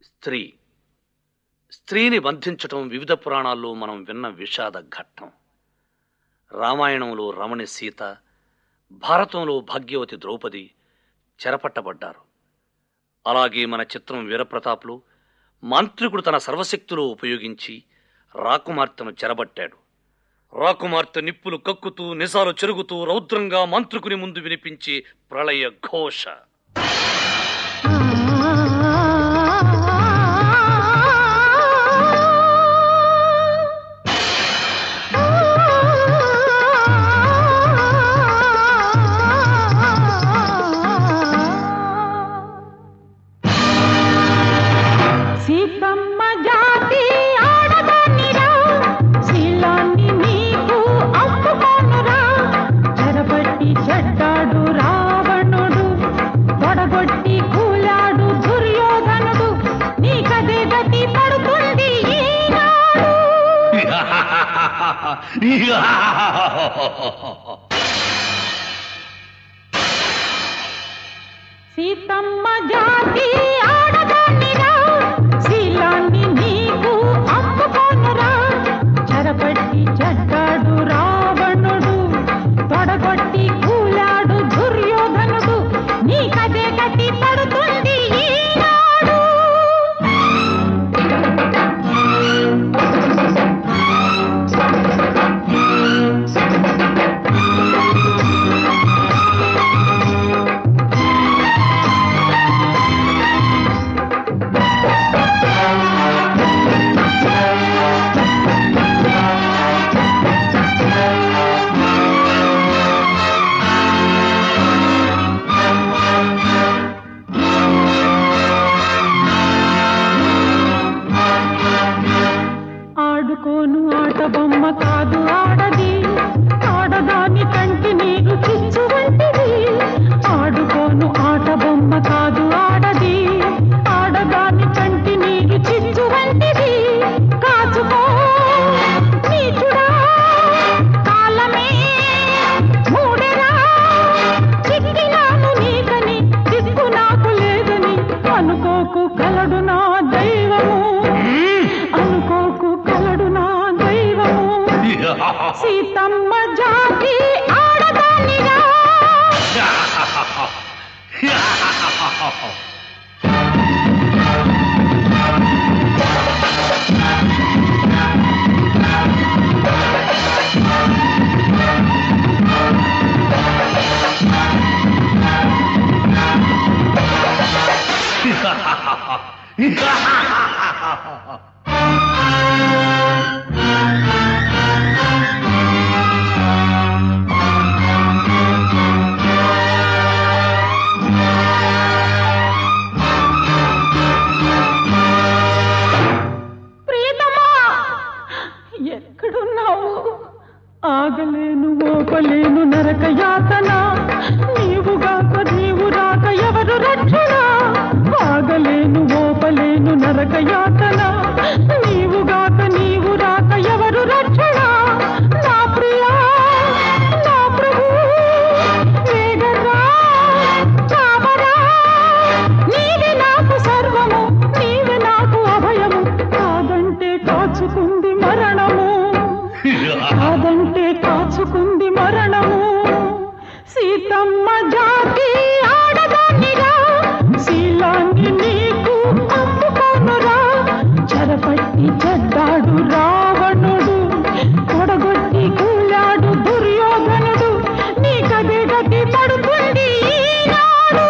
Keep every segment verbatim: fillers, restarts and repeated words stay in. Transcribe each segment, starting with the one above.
స్త్రీ స్త్రీని బంధించటం వివిధ పురాణాల్లో మనం విన్న విషాద ఘట్టం. రామాయణంలో రమణి సీత, భారతంలో భాగ్యవతి ద్రౌపది చెరపట్టబడ్డారు. అలాగే మన చిత్రం వీరప్రతాప్లో మాంత్రికుడు తన సర్వశక్తులు ఉపయోగించి రాకుమార్తెను చెరబట్టాడు. రాకుమార్తె నిప్పులు కక్కుతూ నిజాలు చెరుగుతూ రౌద్రంగా మాంత్రికుని ముందు వినిపించే ప్రళయ ఘోష. సీతమ్మ జాతి ఆడదానిరా, శీలాన్ని నీకు అమ్ముకోనురా. చెరపట్టి చెడ్డాడు రావణుడు, తొడగొట్టి కూలాడు దుర్యోధనుడు. నీకదే గతి పడుతుంది ఈనాడు. ఆడుకోను ఆట బొమ్మ కాదు ఆడది, ఆడదాని కంటి నీరు చిచ్చు వంటిది. ఆడుకోను ఆట బొమ్మ కాదు ఆడది, ఆడదాని కంటి నీరు చిచ్చు వంటిది. కాచుకో నీచుడా, కాలమే మూడెరా. చిక్కినాను నీకని, దిక్కు నాకు లేదని. అనుకోకు కలడు నా దైవము, అనుకోకు కలడు నా దైవము. సీతమ్మ జాతి ఆడదానిరా. ఎక్కడున్నావు? ఆగలేను ఓపలేను నరక యాతన, నీవుగాక నీవు రాక ఎవరు రక్షణ. ఆగలేను ఓపలేను నరక యాతన, నీవుగాక నీవు రాక ఎవరు రక్షణ. నా ప్రియా నా ప్రభు వేగరా కావరా. నీవే నాకు సర్వము, నీవే నాకు అభయము. కాదంటే కాచుకుంది మరణము, కాదంటే కాచుకుంది మరణము. సీతమ్మ జాతి ఆడదానిరా, శీలాన్ని నీకు అమ్ముకోనురా. చెరపట్టి చెడ్డాడు రావణుడు, తొడగొట్టి కూలాడు దుర్యోధనుడు. నీకదే గతి పడుతుంది ఈనాడు.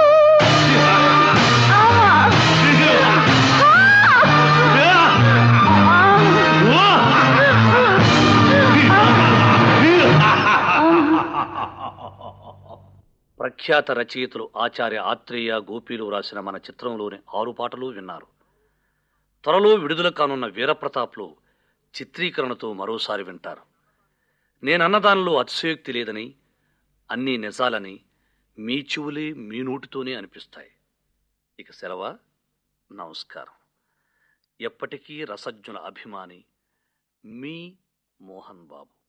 ప్రఖ్యాత రచయితలు ఆచార్య ఆత్రేయ, గోపీలు రాసిన మన చిత్రంలోని ఆరు పాటలు విన్నారు. త్వరలో విడుదల కానున్న వీరప్రతాప్లో చిత్రీకరణతో మరోసారి వింటారు. నేనన్నదానిలో అతిశయోక్తి లేదని, అన్నీ నిజాలని మీ చెవులే మీ నోటితోనే అనిపిస్తాయి. ఇక సెలవా, నమస్కారం. ఎప్పటికీ రసజ్ఞుల అభిమాని మీ మోహన్ బాబు.